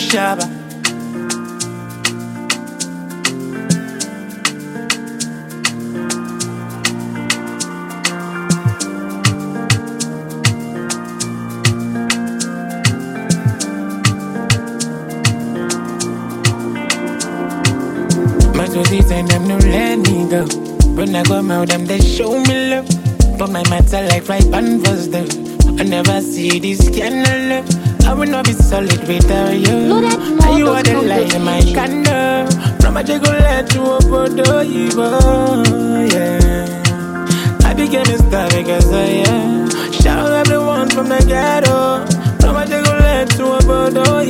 Shabba. Much was it and them no let me go. When I go out, them they show me love. But my matter like fried pan was there. I never see this kind of love. I will not be solid without you. And you are the light in my candle. From a chocolate to a photo, yeah. I became a star because I am. Shout everyone from the ghetto. From a chocolate to a photo,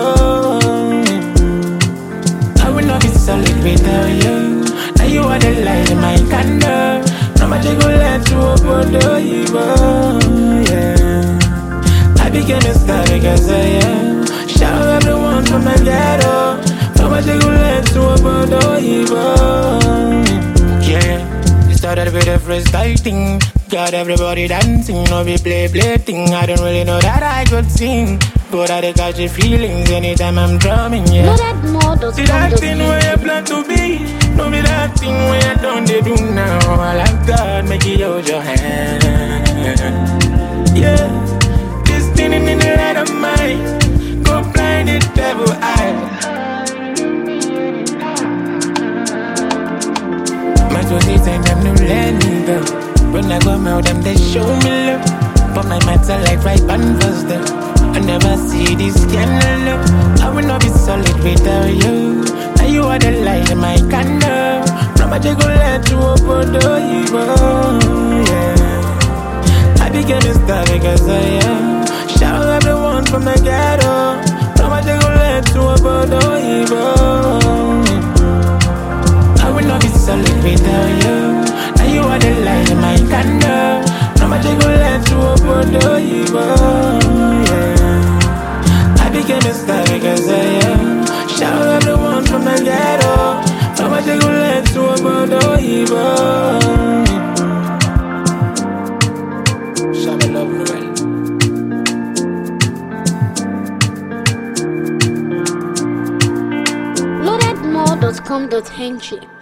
I will not be solid without you. And you are the light in my candle. From a chocolate to a photo, yeah. I became a star because I am. Shout everyone from the ghetto. From a chocolate to a photo, yeah. It started with a freestyle thing. Got everybody dancing, no be play thing. I don't really know that I could sing, but I catch the feelings anytime I'm drumming, yeah. See that thing where you plan to be, no be that thing where you don't they do now. I like God, make you hold your hand, yeah. This thing in the light of mine, go blind the devil eye. My society and them no let me go. When I go out, them they show me love. But my matter like fried pan was there. I never see this kind of love. I will not be solid without you. And you are the light in my candle. From a chocolate to a photo, yeah. I became a star because I am. Shout everyone from the ghetto. From a chocolate to a photo, I will not be solid without you. And you are the light in my candle. From a chocolate to a photo, yeah. I became a star because I am. Shout everyone from the ghetto. From a chocolate to a photo, Shabba love Noel. Loadedmore.com.ng